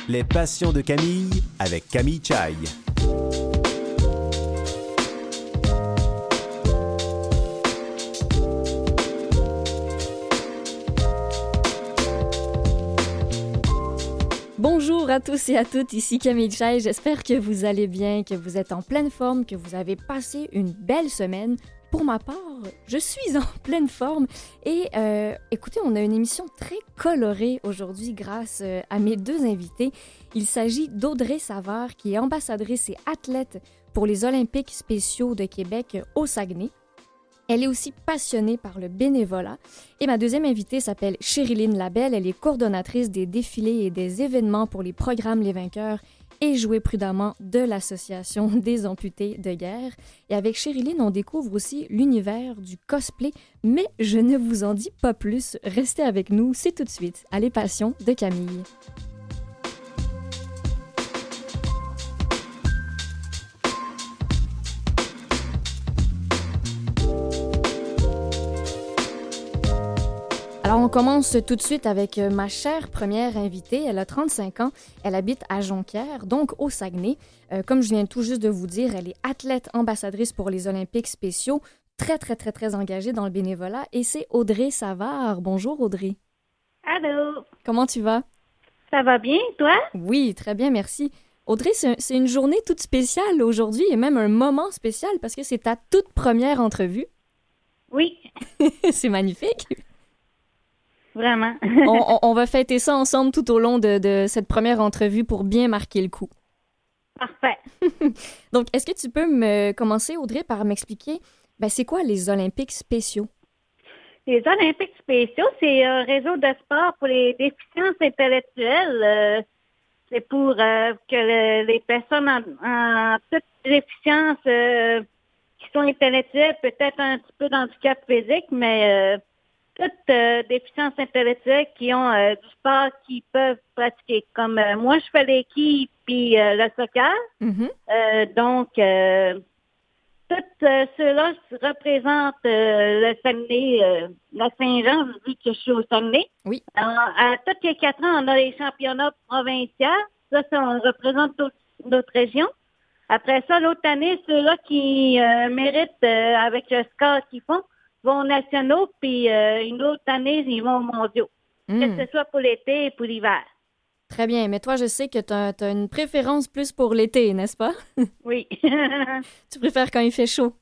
Les passions de Camille avec Camille Chaille. Bonjour à tous et à toutes, ici Camille Chaille. J'espère que vous allez bien, que vous êtes en pleine forme, que vous avez passé une belle semaine. Pour ma part, je suis en pleine forme et écoutez, on a une émission très colorée aujourd'hui grâce à mes deux invités. Il s'agit d'Audrey Savard qui est ambassadrice et athlète pour les Olympiques spéciaux de Québec au Saguenay. Elle est aussi passionnée par le bénévolat. Et ma deuxième invitée s'appelle Chériline Labelle. Elle est coordonnatrice des défilés et des événements pour les programmes Les Vainqueurs et Jouer prudemment de l'Association des amputés de guerre. Et avec Chériline, on découvre aussi l'univers du cosplay, mais je ne vous en dis pas plus. Restez avec nous, c'est tout de suite à Les Passions de Camille. Alors, on commence tout de suite avec ma chère première invitée. Elle a 35 ans. Elle habite à Jonquière, donc au Saguenay. Comme je viens tout juste de vous dire, elle est athlète ambassadrice pour les Olympiques spéciaux, très engagée dans le bénévolat. Et c'est Audrey Savard. Bonjour, Audrey. Allô? Comment tu vas? Ça va bien, toi? Oui, très bien, merci. Audrey, c'est une journée toute spéciale aujourd'hui et même un moment spécial parce que c'est ta toute première entrevue. Oui. C'est magnifique. Vraiment. On va fêter ça ensemble tout au long de cette première entrevue pour bien marquer le coup. Parfait. Donc, est-ce que tu peux me commencer, Audrey, par m'expliquer, c'est quoi les Olympiques spéciaux? Les Olympiques spéciaux, c'est un réseau de sport pour les déficiences intellectuelles. C'est pour que les personnes en toute déficience qui sont intellectuelles, peut-être un petit peu d'handicap physique, mais toutes déficiences intellectuelles qui ont du sport qu'ils peuvent pratiquer. Comme moi, je fais l'équipe puis le soccer. Mm-hmm. Donc, tous ceux-là représentent le Saguenay, la Saint-Jean, vu que je suis au Saguenay. Oui. À tous les 4 ans, on a les championnats provinciaux. Ça on représente d'autres régions. Après ça, l'autre année, ceux-là qui méritent avec le score qu'ils font, vont aux nationaux, puis une autre année, ils vont aux mondiaux. Que ce soit pour l'été et pour l'hiver. Très bien, mais toi, je sais que tu as une préférence plus pour l'été, n'est-ce pas? Oui. Tu préfères quand il fait chaud?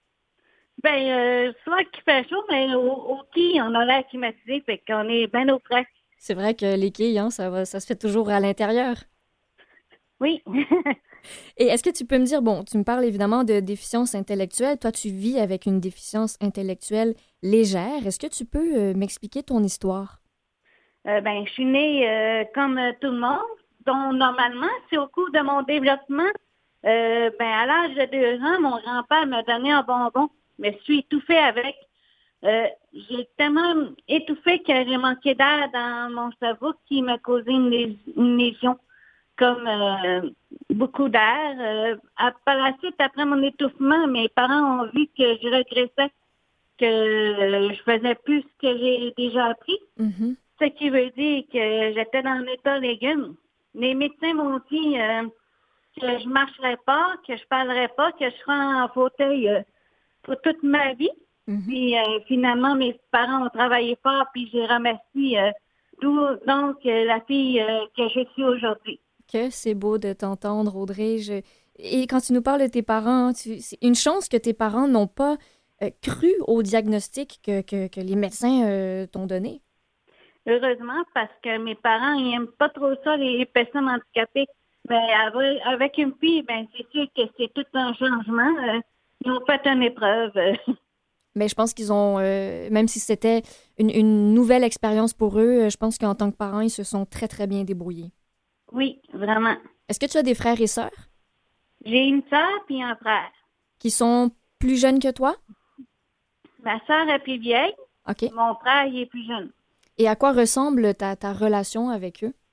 Soit qu'il fait chaud, mais au quai, on a l'air climatisé, fait qu'on est bien au frais. C'est vrai que les quilles, ça se fait toujours à l'intérieur. Oui. Et est-ce que tu peux me dire, tu me parles évidemment de déficience intellectuelle. Toi, tu vis avec une déficience intellectuelle légère. Est-ce que tu peux m'expliquer ton histoire? Je suis née comme tout le monde. Donc, normalement, c'est au cours de mon développement. À l'âge de 2 ans, mon grand-père m'a donné un bonbon. Mais je suis étouffée avec. J'ai tellement étouffé que j'ai manqué d'air dans mon cerveau qui m'a causé une lésion. Comme beaucoup d'air. Par la suite, après mon étouffement, mes parents ont vu que je régressais, que je faisais plus ce que j'ai déjà appris. Mm-hmm. Ce qui veut dire que j'étais dans l'état légume. Les médecins m'ont dit que je marcherais pas, que je parlerais pas, que je serais en fauteuil pour toute ma vie. Mm-hmm. Puis finalement, mes parents ont travaillé fort, puis j'ai remercié donc la fille que je suis aujourd'hui. Que c'est beau de t'entendre, Audrey. Et quand tu nous parles de tes parents, c'est une chance que tes parents n'ont pas cru au diagnostic que les médecins t'ont donné. Heureusement, parce que mes parents, ils n'aiment pas trop ça, les personnes handicapées. Mais avec une fille, c'est sûr que c'est tout un changement. Ils ont fait une épreuve. Mais je pense qu'ils ont, même si c'était une nouvelle expérience pour eux, je pense qu'en tant que parents, ils se sont très bien débrouillés. Oui, vraiment. Est-ce que tu as des frères et sœurs? J'ai une sœur puis un frère. Qui sont plus jeunes que toi? Ma sœur est plus vieille. OK. Mon frère, il est plus jeune. Et à quoi ressemble ta relation avec eux?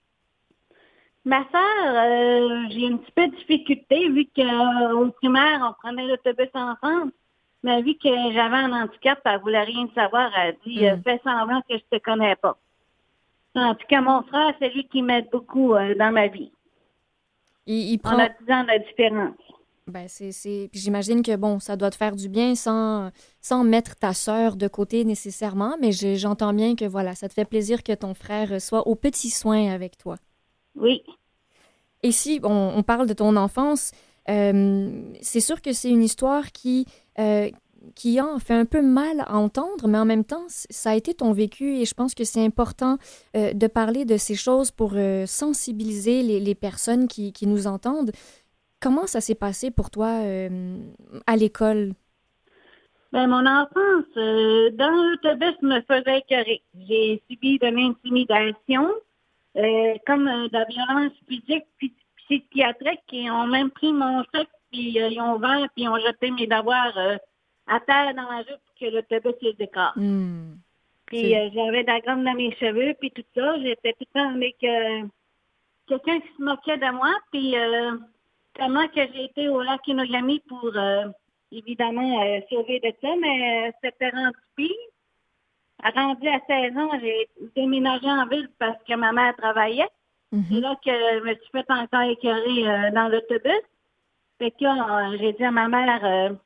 Ma sœur, j'ai un petit peu de difficulté vu qu'au primaire, on prenait l'autobus ensemble. Mais vu que j'avais un handicap, elle voulait rien savoir. Elle dit, fais semblant que je te connais pas. En tout cas, mon frère, c'est lui qui m'aide beaucoup dans ma vie. Il On a prend... 10 ans de différence. Ben, puis j'imagine que, bon, ça doit te faire du bien sans mettre ta sœur de côté nécessairement, mais j'entends bien que, voilà, ça te fait plaisir que ton frère soit aux petits soins avec toi. Oui. Et si on parle de ton enfance, c'est sûr que c'est une histoire qui en fait un peu mal à entendre, mais en même temps, ça a été ton vécu et je pense que c'est important de parler de ces choses pour sensibiliser les personnes qui nous entendent. Comment ça s'est passé pour toi à l'école? Ben, mon enfance, dans l'autobus, me faisait écœurer. J'ai subi de l'intimidation, comme de la violence physique puis psychiatrique, qui ont même pris mon chèque, puis ils ont ouvert, puis ils ont jeté mes devoirs à terre dans la rue pour que l'autobus les écarte. Hmm. Puis j'avais de la gomme dans mes cheveux, puis tout ça. J'étais tout le temps avec quelqu'un qui se moquait de moi, puis tellement que j'ai été au lac Inogami pour évidemment sauver de ça, mais c'était rendu pire. Rendu à 16 ans, j'ai déménagé en ville parce que ma mère travaillait. C'est Mhm. là que je me suis fait encore écœurer dans l'autobus. Fait que j'ai dit à ma mère,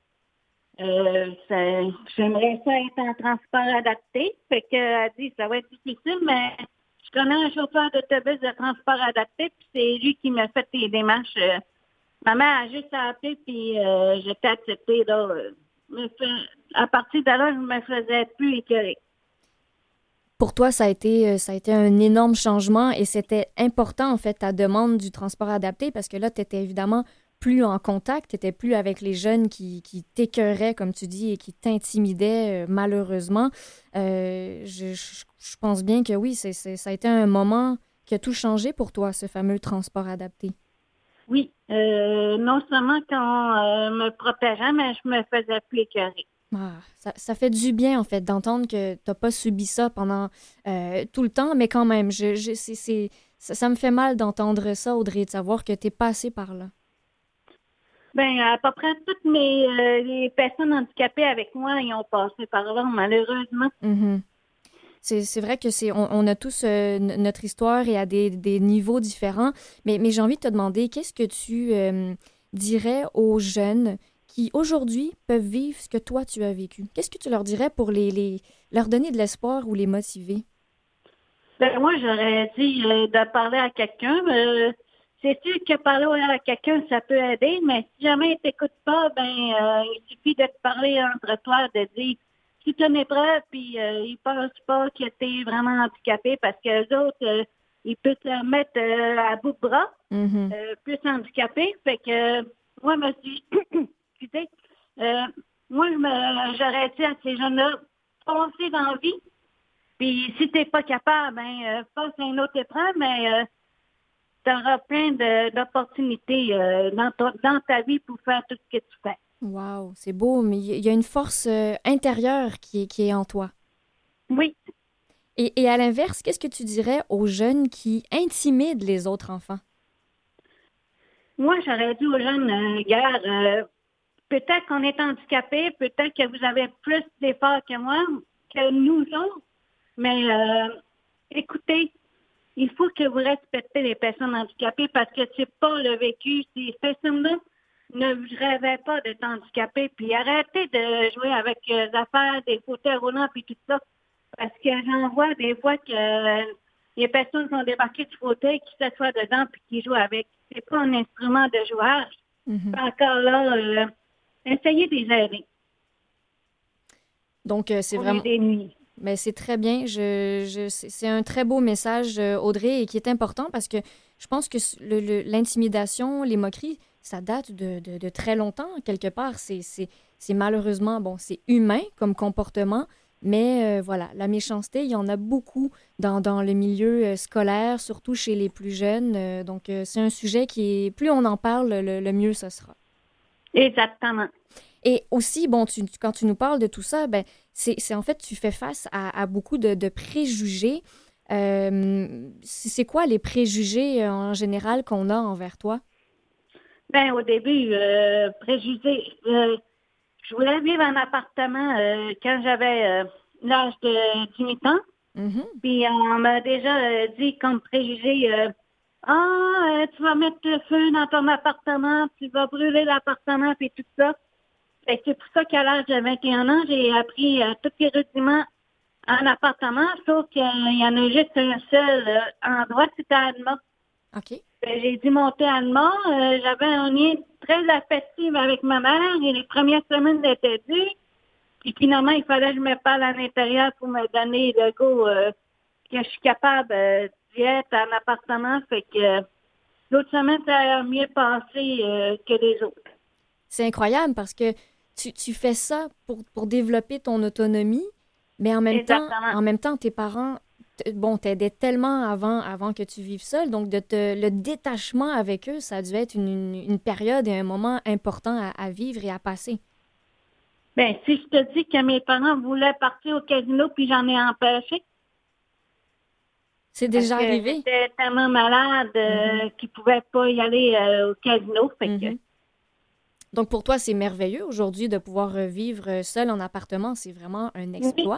j'aimerais ça être en transport adapté. Fait qu'elle a dit, ça va être difficile, mais je connais un chauffeur d'autobus de transport adapté, puis c'est lui qui m'a fait les démarches. Ma mère a juste appelé, puis j'étais acceptée. Là, à partir de là, je me faisais plus écœurer. Pour toi, ça a été un énorme changement et c'était important, en fait, ta demande du transport adapté parce que là, tu étais évidemment plus en contact, tu n'étais plus avec les jeunes qui t'écœuraient, comme tu dis, et qui t'intimidaient, malheureusement. Je pense bien que oui, ça a été un moment qui a tout changé pour toi, ce fameux transport adapté. Oui, non seulement quand me protégeait, mais je me faisais plus écœurer. Ah, ça fait du bien, en fait, d'entendre que tu n'as pas subi ça pendant tout le temps, mais quand même, ça me fait mal d'entendre ça, Audrey, de savoir que tu es passée par là. Ben, à peu près toutes les personnes handicapées avec moi, ils ont passé par là, malheureusement. Mhm. C'est vrai que on a tous notre histoire et à des niveaux différents, mais j'ai envie de te demander, qu'est-ce que tu dirais aux jeunes qui aujourd'hui peuvent vivre ce que toi tu as vécu? Qu'est-ce que tu leur dirais pour leur donner de l'espoir ou les motiver? Ben, moi, j'aurais dit de parler à quelqu'un. C'est sûr que parler à quelqu'un, ça peut aider, mais si jamais il t'écoute pas, ben, il suffit de te parler entre toi, de dire si tu es épreuve, puis ils pensent pas que tu es vraiment handicapé parce que les autres, ils peuvent te mettre à bout de bras, Mhm. plus handicapé. Fait que moi, je me suis, excusez, euh, moi, j'aurais dit à ces jeunes-là, foncez dans la vie. Puis si t'es pas capable, ben passe à une autre épreuve, mais tu auras plein d'opportunités dans ta vie pour faire tout ce que tu fais. Wow, c'est beau, mais il y a une force intérieure qui est en toi. Oui, Et à l'inverse, qu'est-ce que tu dirais aux jeunes qui intimident les autres enfants? moi j'aurais dit aux jeunes, gars, peut-être qu'on est handicapé, peut-être que vous avez plus d'efforts que moi, que nous autres, mais écoutez, il faut que vous respectez les personnes handicapées parce que c'est pas le vécu. Ces personnes-là ne rêvaient pas d'être handicapées. Puis arrêtez de jouer avec les affaires des fauteuils roulants puis tout ça. Parce que j'en vois des fois que les personnes sont débarquées du fauteuil, qui s'assoient dedans puis qui jouent avec. C'est pas un instrument de jouage. Mhm. Puis encore là, essayez de les aider Donc, c'est au lieu vraiment... des nuits. Mais c'est très bien. C'est un très beau message, Audrey, et qui est important parce que je pense que l'intimidation, les moqueries, ça date de très longtemps, quelque part. C'est malheureusement, bon, c'est humain comme comportement, mais voilà, la méchanceté, il y en a beaucoup dans le milieu scolaire, surtout chez les plus jeunes. Donc, c'est un sujet qui est, plus on en parle, le mieux ce sera. Exactement. Et aussi, bon, quand tu nous parles de tout ça, ben, c'est en fait, tu fais face à beaucoup de préjugés. C'est quoi les préjugés en général qu'on a envers toi? Ben, au début, préjugés. Je voulais vivre en appartement quand j'avais l'âge de 18 ans. Mhm. Puis on m'a déjà dit comme préjugé, tu vas mettre le feu dans ton appartement, tu vas brûler l'appartement, puis tout ça. Fait que c'est pour ça qu'à l'âge de 21 ans, j'ai appris tous les rudiments en appartement, sauf qu'il y en a juste un seul endroit, c'était à Alma. OK. J'ai dû monter à Alma. J'avais un lien très affectif avec ma mère et les premières semaines étaient dures. Puis finalement, il fallait que je me parle à l'intérieur pour me donner le go que je suis capable d'y être en appartement. Fait que l'autre semaine, ça a mieux passé que les autres. C'est incroyable parce que tu fais ça pour développer ton autonomie, mais en même temps, tes parents, t'aidaient tellement avant que tu vives seul. Donc, le détachement avec eux, ça a dû être une période et un moment important à vivre et à passer. Ben, si je te dis que mes parents voulaient partir au casino puis j'en ai empêché. C'est déjà parce que arrivé? j'étais tellement malade qu'ils ne pouvaient pas y aller au casino. Fait que... Donc, pour toi, c'est merveilleux aujourd'hui de pouvoir vivre seul en appartement. C'est vraiment un exploit.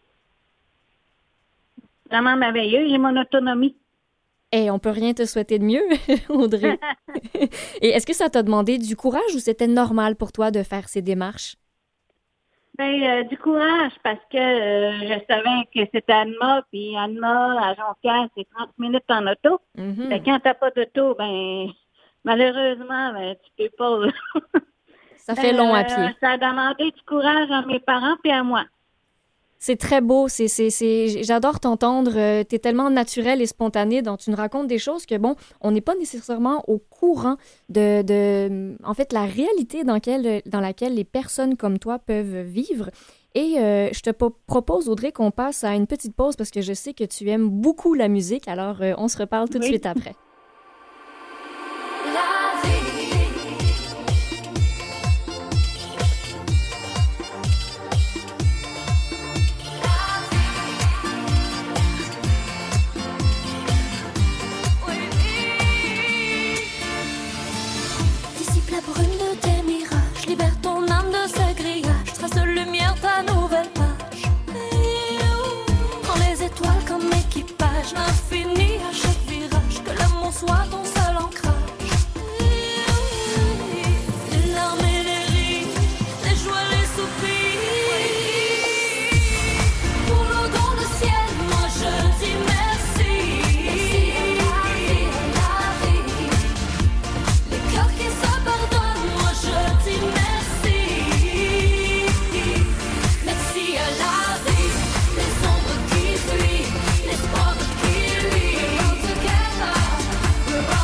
Vraiment merveilleux. J'ai mon autonomie. Et on peut rien te souhaiter de mieux, Audrey. Et est-ce que ça t'a demandé du courage ou c'était normal pour toi de faire ces démarches? Ben, du courage, parce que je savais que c'était Alma, puis Alma, à Jonquière, c'est 30 minutes en auto. Fait que quand t'as pas d'auto, ben, malheureusement, ben, tu peux pas. Ça fait long à pied. Ça a demandé du courage à mes parents puis à moi. C'est très beau, j'adore t'entendre, t'es tellement naturel et spontané, donc tu nous racontes des choses que, bon, on n'est pas nécessairement au courant en fait, la réalité dans laquelle les personnes comme toi peuvent vivre. Et je te propose, Audrey, qu'on passe à une petite pause parce que je sais que tu aimes beaucoup la musique, alors on se reparle tout de suite après. La brume de tes mirages, libère ton âme de ses grillages, trace de lumière ta nouvelle page. Prends les étoiles comme équipage, l'infini à chaque virage, que l'amour soit ton seul ancrage. Les larmes et les rires, les joies, les soupirs. Pour l'eau dans le ciel, moi je dis merci. We're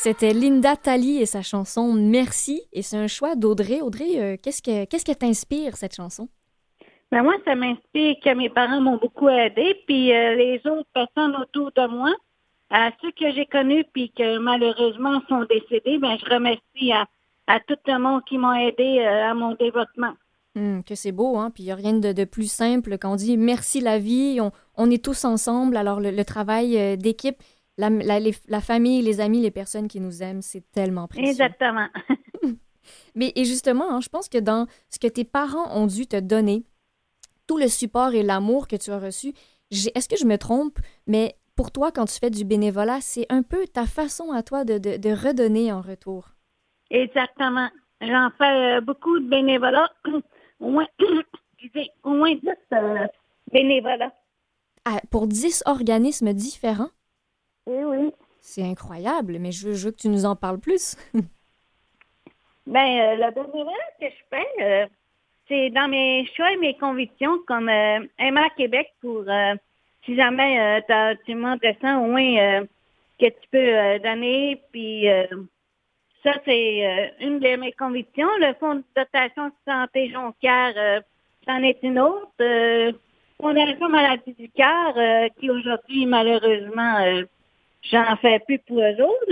C'était Linda Talley et sa chanson Merci. Et c'est un choix d'Audrey. Audrey, qu'est-ce que t'inspire, cette chanson? Ben moi, ça m'inspire que mes parents m'ont beaucoup aidé, puis les autres personnes autour de moi, à ceux que j'ai connus puis que malheureusement sont décédés, ben je remercie à tout le monde qui m'ont aidé à mon développement. Que c'est beau, hein? Puis il n'y a rien de plus simple quand on dit merci la vie, on est tous ensemble. Alors le travail d'équipe, la famille, les amis, les personnes qui nous aiment, c'est tellement précieux. Exactement. Mais et justement, hein, je pense que dans ce que tes parents ont dû te donner, tout le support et l'amour que tu as reçu, est-ce que je me trompe, mais pour toi, quand tu fais du bénévolat, c'est un peu ta façon à toi de redonner en retour. Exactement. J'en fais beaucoup de bénévolat. Au moins, au moins 10 bénévolats. Ah, pour 10 organismes différents? Oui, oui. C'est incroyable, mais je veux que tu nous en parles plus. Le bénévolat que je fais, c'est dans mes choix et mes convictions, comme Emma Québec, pour si jamais tu demandes de ça, au moins que tu peux donner. Puis ça, c'est une de mes convictions. Le Fonds de dotation de santé Jonquière, c'en est une autre. Fondation Maladie du cœur, qui aujourd'hui, malheureusement, j'en fais plus pour eux autres.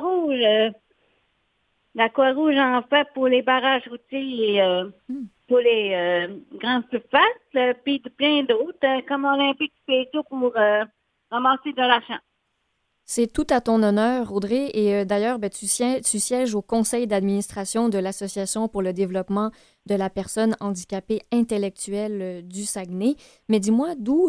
La Croix-Rouge en fait pour les barrages routiers et pour les grandes surfaces, puis plein d'autres, comme Olympique Spéciaux pour ramasser de l'argent. C'est tout à ton honneur, Audrey. Et d'ailleurs, tu sièges au conseil d'administration de l'Association pour le développement de la personne handicapée intellectuelle du Saguenay. Mais dis-moi, d'où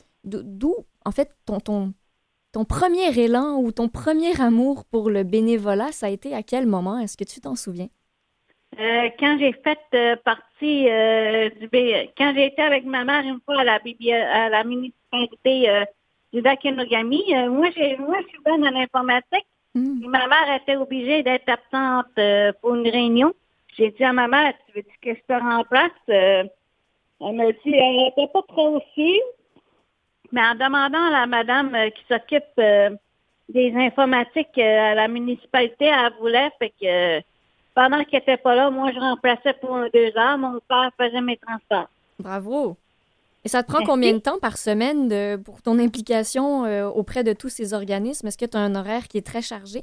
en fait, ton premier élan ou ton premier amour pour le bénévolat, ça a été à quel moment? Est-ce que tu t'en souviens? Quand j'ai fait partie quand j'ai été avec ma mère une fois à la municipalité du Lac-Kenogami, moi je suis bonne en informatique. Et ma mère était obligée d'être absente pour une réunion. J'ai dit à ma mère, tu veux que je te remplace? Elle m'a dit, elle n'était pas trop sûre. Mais en demandant à la madame qui s'occupe des informatiques à la municipalité, elle voulait, fait que pendant qu'elle n'était pas là, moi je remplaçais pour 2 heures, mon père faisait mes transports. Bravo! Et ça te prend combien de temps par semaine pour ton implication auprès de tous ces organismes? Est-ce que tu as un horaire qui est très chargé?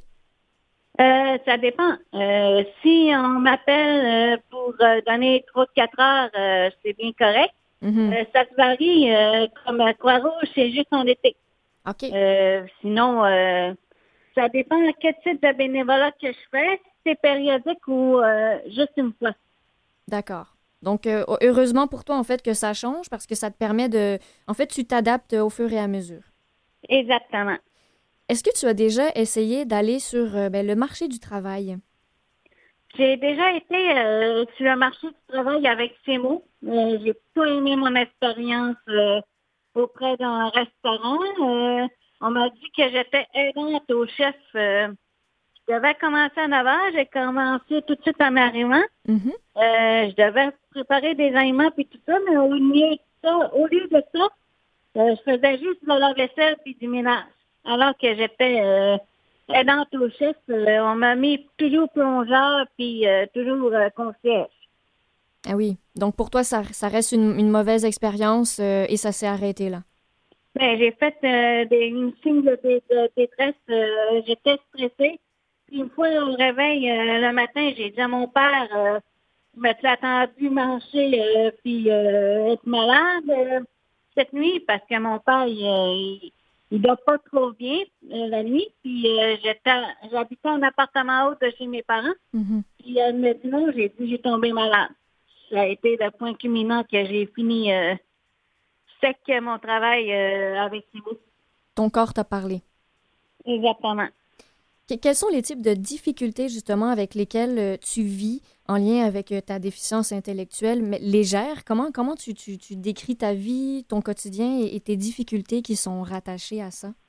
Ça dépend. Si on m'appelle pour donner 3-4 heures, c'est bien correct. Ça se varie. Comme à Croix-Rouge, c'est juste en été. OK. Sinon, ça dépend de quel type de bénévolat que je fais. Si c'est périodique ou juste une fois. D'accord. Donc, heureusement pour toi, en fait, que ça change parce que ça te permet de... En fait, tu t'adaptes au fur et à mesure. Exactement. Est-ce que tu as déjà essayé d'aller sur le marché du travail? J'ai déjà été sur le marché du travail avec CEMO. J'ai plutôt aimé mon expérience auprès d'un restaurant. On m'a dit que j'étais aidante au chef. Je devais commencer à 9 heures. J'ai commencé tout de suite en arrivant. Je devais préparer des aliments puis tout ça, mais au lieu de ça, je faisais juste de la vaisselle puis du ménage. Alors que j'étais aidante au chef, on m'a mis toujours plongeur puis toujours concierge. Ah oui. Donc, pour toi, ça reste une mauvaise expérience et ça s'est arrêté là. Ben, j'ai fait une signe de détresse. J'étais stressée. Puis une fois au réveil, le matin, j'ai dit à mon père, m'as-tu attendu marcher puis être malade cette nuit? Parce que mon père, il dort pas trop bien la nuit. Puis j'habitais en appartement haut de chez mes parents. Puis elle me dit non, j'ai dit j'ai tombé malade. Ça a été le point culminant que j'ai fini sec mon travail avec Thibaut. Ton corps t'a parlé. Exactement. Quels sont les types de difficultés, justement, avec lesquelles tu vis en lien avec ta déficience intellectuelle, mais légère? Comment tu décris ta vie, ton quotidien et tes difficultés qui sont rattachées à ça?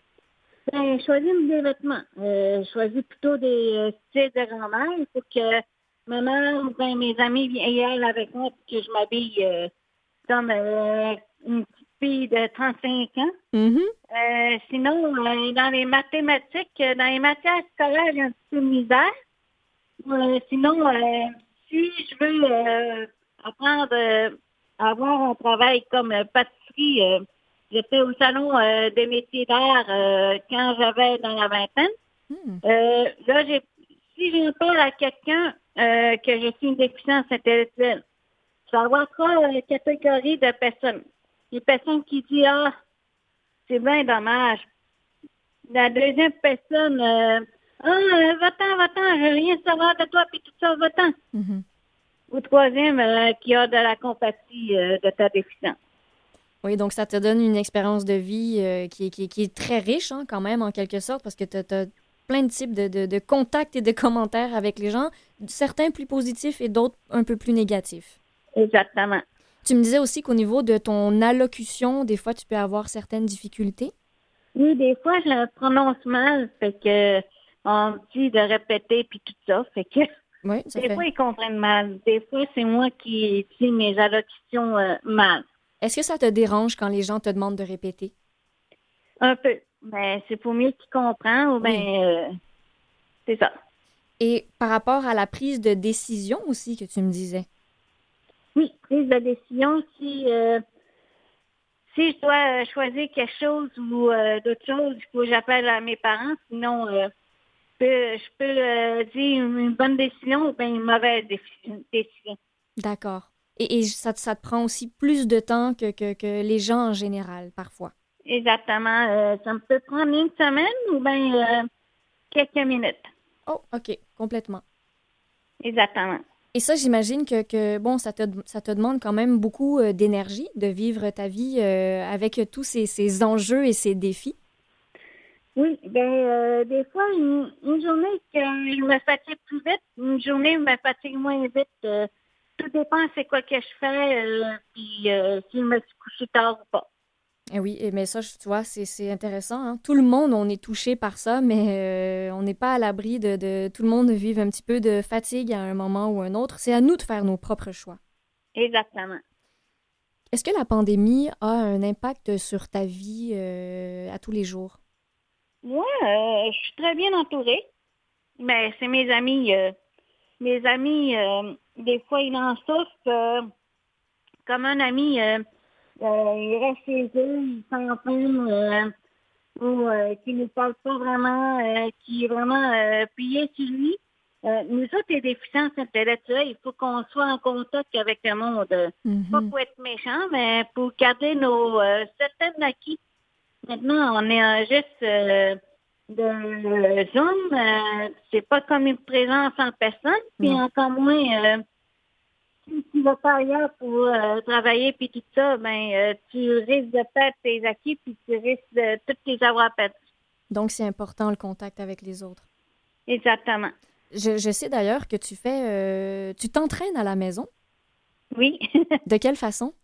Ben, je choisis mes vêtements. Je choisis plutôt des styles de grand-mère pour que ma mère ou mes amis viennent avec moi pour que je m'habille comme une petite depuis de 35 ans. Mhm. Sinon, dans les mathématiques, dans les matières scolaires, j'ai un petit peu de misère. Sinon, si je veux apprendre à avoir un travail comme pâtisserie, j'étais au salon des métiers d'art quand j'avais dans la vingtaine. Là, si j'en parle à quelqu'un que je suis une déficience intellectuelle, je vais avoir trois catégories de personnes. Les personnes qui disent « c'est bien dommage ». La deuxième personne, va-t'en, je veux rien savoir de toi, puis tout ça, va-t'en. Mhm. Ou troisième, qui a de la compatie de ta déficience. Oui, donc ça te donne une expérience de vie qui est très riche, hein, quand même, en quelque sorte, parce que tu as plein de types de contacts et de commentaires avec les gens, certains plus positifs et d'autres un peu plus négatifs. Exactement. Tu me disais aussi qu'au niveau de ton allocution, des fois, tu peux avoir certaines difficultés. Oui, des fois, je le prononce mal, fait que on me dit de répéter, puis tout ça, fait que Oui, ça des fait. fois, ils comprennent mal. Des fois, c'est moi qui dis mes allocutions mal. Est-ce que ça te dérange quand les gens te demandent de répéter? Un peu. Mais c'est pour mieux qu'ils comprennent, ou bien, c'est ça. Et par rapport à la prise de décision aussi que tu me disais. Oui, prise de décision, si je dois choisir quelque chose ou d'autres choses, il faut que j'appelle à mes parents. Sinon, je peux dire une bonne décision ou bien une mauvaise décision. D'accord. Et ça te prend aussi plus de temps que les gens en général, parfois. Exactement. Ça me peut prendre une semaine ou bien quelques minutes. Oh, OK, complètement. Exactement. Et ça, j'imagine que bon, ça te demande quand même beaucoup d'énergie de vivre ta vie avec tous ces enjeux et ces défis. Oui, des fois, une journée que je me fatigue plus vite, une journée me fatigue moins vite. Tout dépend c'est quoi que je fais, puis si je me suis couché tard ou pas. Eh oui, mais ça, tu vois, c'est intéressant, hein. Tout le monde, on est touché par ça, mais on n'est pas à l'abri de tout le monde vivre un petit peu de fatigue à un moment ou un autre. C'est à nous de faire nos propres choix. Exactement. Est-ce que la pandémie a un impact sur ta vie à tous les jours? Moi, je suis très bien entourée, mais c'est mes amis. Mes amis, des fois, ils en souffrent. Comme un ami, il reste chez eux, il s'enferme, ou qui ne parle pas vraiment, qui est vraiment plié sur lui. Nous autres, les déficiences intellectuelles, il faut qu'on soit en contact avec le monde. Pas Mhm. pour être méchant, mais pour garder nos certains acquis. Maintenant, on est juste de Zoom. C'est pas comme une présence en personne, puis Non. encore moins si tu vas pas ailleurs pour travailler puis tout ça, tu risques de perdre tes acquis puis tu risques de toutes les avoir perdus. Donc, c'est important le contact avec les autres. Exactement. Je sais d'ailleurs que tu t'entraînes à la maison. Oui. De quelle façon?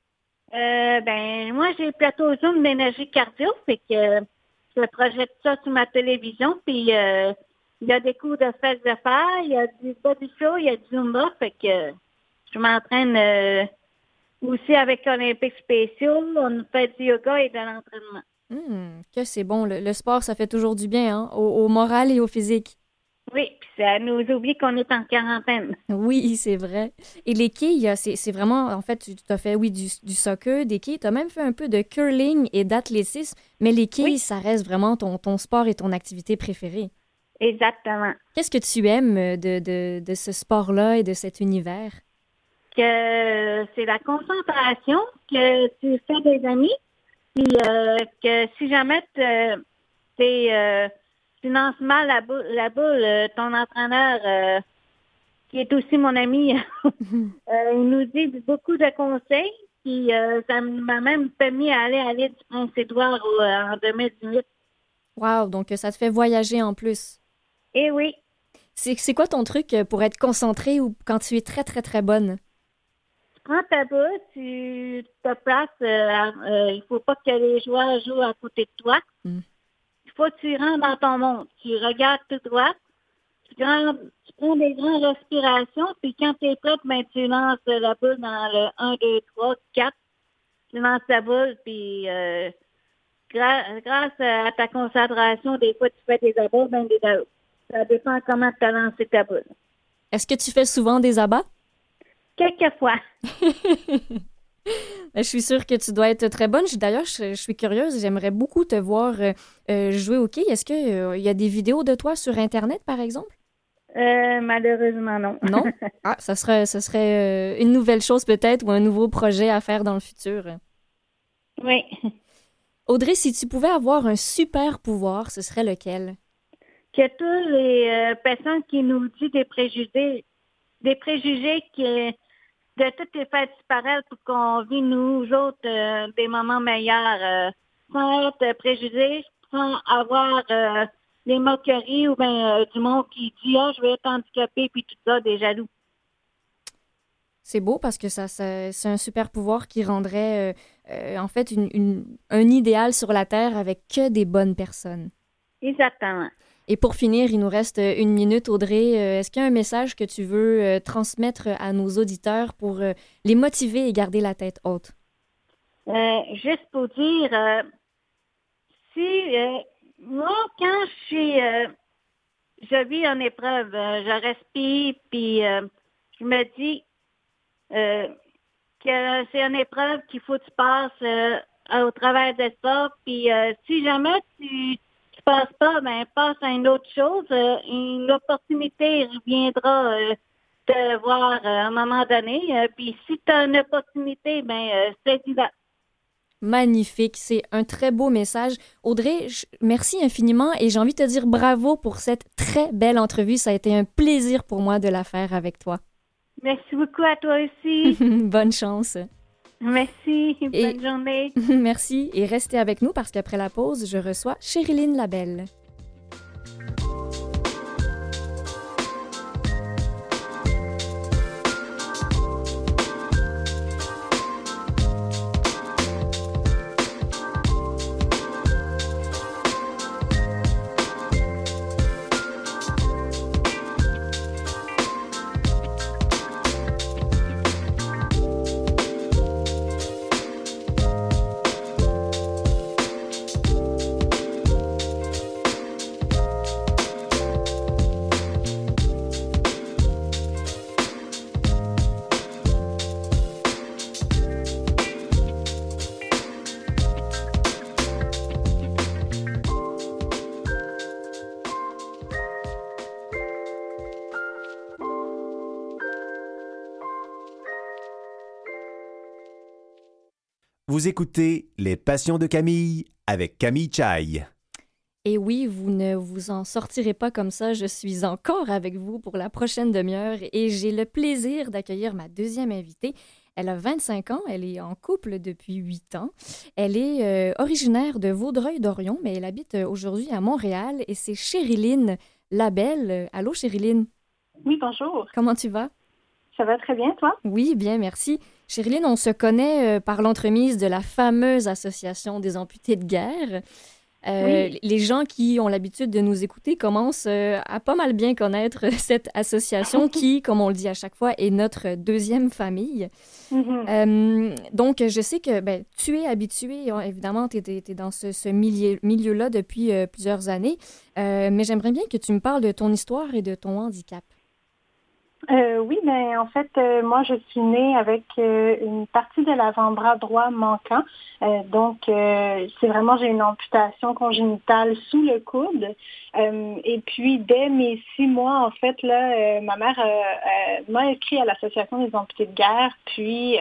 Moi, j'ai le plateau Zoom d'énergie cardio, fait que je projette ça sur ma télévision, puis il y a des cours de fesses de fer, il y a du body flow, il y a du Zumba, fait que je m'entraîne aussi avec Olympiques spéciaux, on fait du yoga et de l'entraînement. Que c'est bon. Le sport, ça fait toujours du bien, hein, au moral et au physique. Oui, puis ça nous oublie qu'on est en quarantaine. Oui, c'est vrai. Et les quilles, c'est vraiment, en fait, tu as fait, oui, du soccer, des quilles. Tu as même fait un peu de curling et d'athlétisme, mais les quilles, Oui, ça reste vraiment ton sport et ton activité préférée. exactement. Qu'est-ce que tu aimes de ce sport-là et de cet univers? Que c'est la concentration, que tu fais des amis, puis que si jamais tu lances mal la boule, ton entraîneur, qui est aussi mon ami, il nous dit beaucoup de conseils, puis ça m'a même permis d'aller à l'île du Prince-Édouard en 2018. Wow, donc ça te fait voyager en plus. Eh oui, C'est quoi ton truc pour être concentré ou quand tu es très, très, très bonne? tu prends ta boule, tu te places, il faut pas que les joueurs jouent à côté de toi. Hmm. Il faut que tu rentres dans ton monde. Tu regardes tout droit, tu prends des grandes respirations, puis quand tu es prête, tu lances la boule dans le 1, 2, 3, 4. tu lances ta boule, puis grâce à ta concentration, des fois, tu fais des abats, ben des abats. Ça dépend comment tu as lancé ta boule. Est-ce que tu fais souvent des abats? Quelquefois. Je suis sûre que tu dois être très bonne. D'ailleurs, je suis curieuse. J'aimerais beaucoup te voir jouer au quai. Est-ce qu'il y a des vidéos de toi sur Internet, par exemple? Malheureusement, non. Non? Ah, ça serait une nouvelle chose peut-être ou un nouveau projet à faire dans le futur. Oui. Audrey, si tu pouvais avoir un super pouvoir, ce serait lequel? Que tous les personnes qui nous disent des préjugés qui de toutes les faire disparaître pour qu'on vit, nous autres, des moments meilleurs, sans être préjugés, sans avoir des moqueries ou bien du monde qui dit « Ah, je vais être handicapé » puis tout ça, des jaloux. C'est beau parce que c'est un super pouvoir qui rendrait en fait un idéal sur la Terre avec que des bonnes personnes. Exactement. Et pour finir, il nous reste 1 minute, Audrey. Est-ce qu'il y a un message que tu veux transmettre à nos auditeurs pour les motiver et garder la tête haute? Juste pour dire, moi, quand je vis en épreuve, je respire, puis je me dis que c'est une épreuve qu'il faut que tu passes au travers de ça, puis si jamais tu passe pas, ben passe à une autre chose. Une opportunité reviendra te voir à un moment donné. Puis si tu as une opportunité, ben saisis-la. Magnifique, c'est un très beau message. Audrey, merci infiniment et j'ai envie de te dire bravo pour cette très belle entrevue. Ça a été un plaisir pour moi de la faire avec toi. Merci beaucoup à toi aussi. Bonne chance. Merci, bonne journée. Merci et restez avec nous parce qu'après la pause, je reçois Chériline Labelle. Vous écoutez Les Passions de Camille avec Camille Chaille. Et oui, vous ne vous en sortirez pas comme ça. Je suis encore avec vous pour la prochaine demi-heure et j'ai le plaisir d'accueillir ma deuxième invitée. Elle a 25 ans, elle est en couple depuis 8 ans. Elle est originaire de Vaudreuil-Dorion, mais elle habite aujourd'hui à Montréal et c'est Chériline Labelle. Allô, Chériline? Oui, bonjour. Comment tu vas? Ça va très bien, toi? Oui, bien, merci. Chériline, on se connaît par l'entremise de la fameuse Association des amputés de guerre. Oui. Les gens qui ont l'habitude de nous écouter commencent à pas mal bien connaître cette association qui, comme on le dit à chaque fois, est notre deuxième famille. Donc, je sais que tu es habituée, évidemment, tu es dans ce milieu-là depuis plusieurs années, mais j'aimerais bien que tu me parles de ton histoire et de ton handicap. Oui, mais en fait, moi, je suis née avec une partie de l'avant-bras droit manquant. Donc, c'est vraiment, j'ai une amputation congénitale sous le coude. Et puis, dès mes 6 mois, en fait, là, ma mère m'a inscrit à l'Association des amputés de guerre. Puis,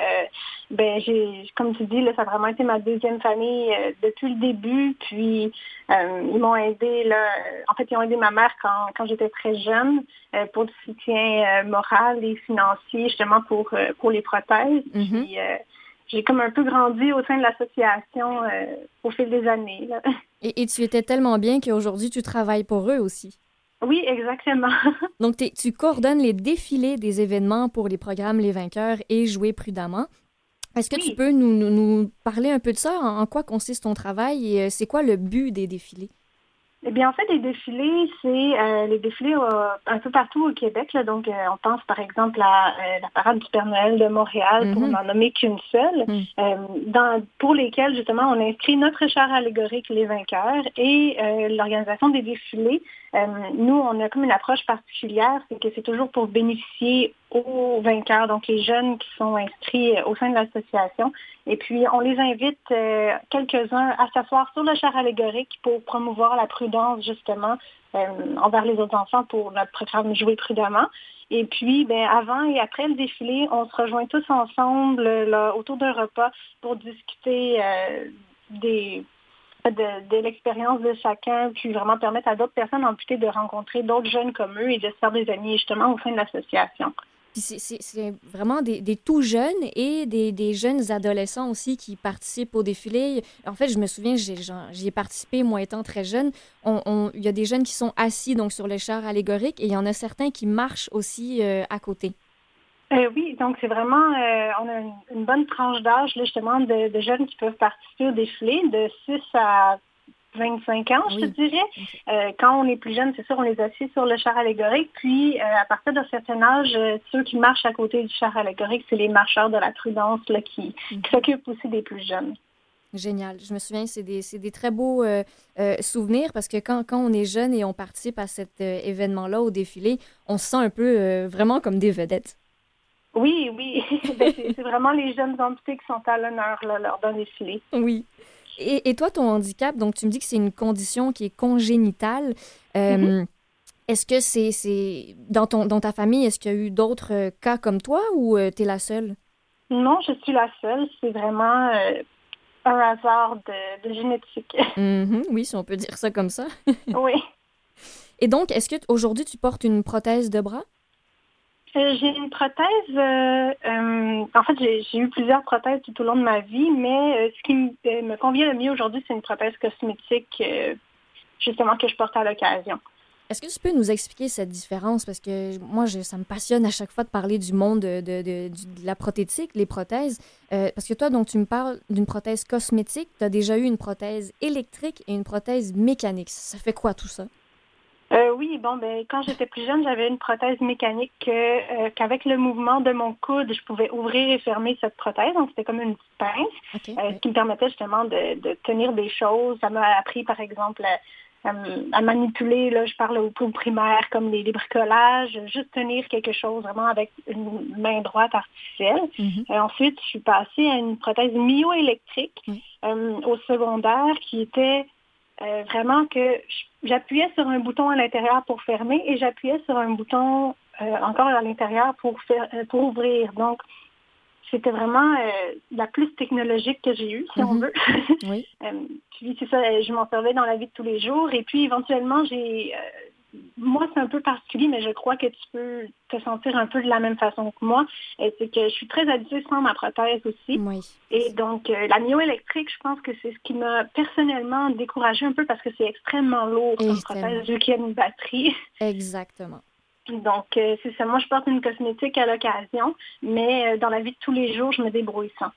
comme tu dis, là, ça a vraiment été ma deuxième famille depuis le début. Puis, ils m'ont aidé, là. En fait, ils ont aidé ma mère quand j'étais très jeune pour du soutien moral et financier, justement, pour les prothèses. Puis, j'ai comme un peu grandi au sein de l'association au fil des années, là. Et tu étais tellement bien qu'aujourd'hui, tu travailles pour eux aussi. Oui, exactement. Donc, tu coordonnes les défilés des événements pour les programmes Les Vainqueurs et Jouer prudemment. Est-ce que tu peux nous parler un peu de ça? En quoi consiste ton travail et c'est quoi le but des défilés? Eh bien, en fait, les défilés, c'est les défilés un peu partout au Québec. Là. Donc, on pense par exemple à la parade du Père Noël de Montréal, pour n'en nommer qu'une seule, pour lesquels, justement, on inscrit notre char allégorique, les vainqueurs, et l'organisation des défilés. Nous, on a comme une approche particulière, c'est que c'est toujours pour bénéficier aux vainqueurs, donc les jeunes qui sont inscrits au sein de l'association. Et puis, on les invite, quelques-uns, à s'asseoir sur le char allégorique pour promouvoir la prudence, justement, envers les autres enfants pour notre programme Jouer prudemment. Et puis, avant et après le défilé, on se rejoint tous ensemble là, autour d'un repas pour discuter de l'expérience de chacun, puis vraiment permettre à d'autres personnes amputées de rencontrer d'autres jeunes comme eux et de se faire des amis, justement, au sein de l'association. Puis c'est vraiment des tout jeunes et des jeunes adolescents aussi qui participent au défilé. En fait, je me souviens, j'y ai participé, moi étant très jeune. Il y a des jeunes qui sont assis donc sur le char allégorique et il y en a certains qui marchent aussi à côté. Oui, donc c'est vraiment, on a une bonne tranche d'âge, là, justement, de jeunes qui peuvent participer au défilé, de 6 à 25 ans, je te dirais. Quand on est plus jeune, c'est sûr, on les assied sur le char allégorique. Puis, à partir d'un certain âge, ceux qui marchent à côté du char allégorique, c'est les marcheurs de la prudence là, qui s'occupent aussi des plus jeunes. Génial. Je me souviens, c'est des très beaux souvenirs parce que quand on est jeune et on participe à cet événement-là, au défilé, on se sent un peu vraiment comme des vedettes. Oui. C'est vraiment les jeunes amputés qui sont à l'honneur là, lors d'un défilé. Oui. Et toi, ton handicap, donc tu me dis que c'est une condition qui est congénitale. Est-ce que c'est dans ta famille, est-ce qu'il y a eu d'autres cas comme toi ou tu es la seule? Non, je suis la seule. C'est vraiment un hasard de génétique. Oui, si on peut dire ça comme ça. Oui. Et donc, est-ce que aujourd'hui tu portes une prothèse de bras? J'ai une prothèse. En fait, j'ai eu plusieurs prothèses tout au long de ma vie, mais ce qui me convient le mieux aujourd'hui, c'est une prothèse cosmétique, justement, que je porte à l'occasion. Est-ce que tu peux nous expliquer cette différence? Parce que moi, ça me passionne à chaque fois de parler du monde de la prothétique, les prothèses. Parce que toi, donc, tu me parles d'une prothèse cosmétique. Tu as déjà eu une prothèse électrique et une prothèse mécanique. Ça fait quoi tout ça? Oui, quand j'étais plus jeune, j'avais une prothèse mécanique qu'avec le mouvement de mon coude, je pouvais ouvrir et fermer cette prothèse. Donc, c'était comme une petite pince, ce qui me permettait justement de tenir des choses. Ça m'a appris, par exemple, à manipuler, là, je parle au primaire, comme les bricolages, juste tenir quelque chose vraiment avec une main droite artificielle. Ensuite, je suis passée à une prothèse myoélectrique au secondaire qui était vraiment que j'appuyais sur un bouton à l'intérieur pour fermer et j'appuyais sur un bouton encore à l'intérieur pour ouvrir. Donc, c'était vraiment la plus technologique que j'ai eue, si on veut. Oui. Puis c'est ça, je m'en servais dans la vie de tous les jours. Et puis éventuellement, moi, c'est un peu particulier, mais je crois que tu peux te sentir un peu de la même façon que moi. C'est que je suis très habituée sans ma prothèse aussi. Oui. Et donc, la myoélectrique, je pense que c'est ce qui m'a personnellement découragée un peu parce que c'est extrêmement lourd comme prothèse, vu qu'il y a une batterie. Exactement. Donc, c'est ça. Moi, je porte une cosmétique à l'occasion, mais dans la vie de tous les jours, je me débrouille sans.